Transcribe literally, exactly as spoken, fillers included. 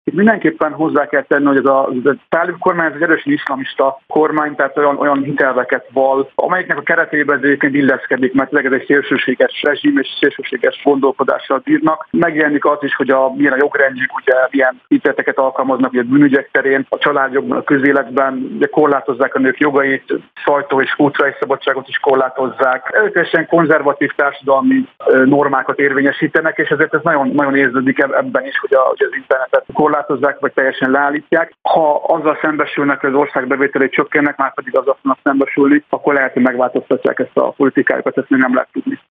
Itt mindenképpen hozzá kell tenni, hogy ez a, a tálib kormány ez egy erősen iszlamista kormány, tehát olyan, olyan hitelveket val, amelyiknek a keretében egyébként illeszkedik, mert ez egy szélsőséges rezsim és szélsőséges gondolkodással bírnak. Megjelenik az is, hogy a, milyen a jogrendjük, ugye milyen ítéleteket alkalmaznak ugye a bűnügyek terén, a családjogban, a közéletben, ugye korlátozzák a nők jogait, sajtó és kulturális szabadságot is korlátozzák. Előteljesen konzervatív társadalmi normákat érvényesítenek, és ezért ez nagyon, nagyon érződik ebben is, hogy, a, hogy az internetet korlátozzák, vagy teljesen leállítják. Ha azzal szembesülnek, hogy az ország bevételei csökkennek, már pedig azzal fognak szembesülni, akkor lehet, hogy megváltoztatják ezt a politikájukat, ezt még nem lehet tudni.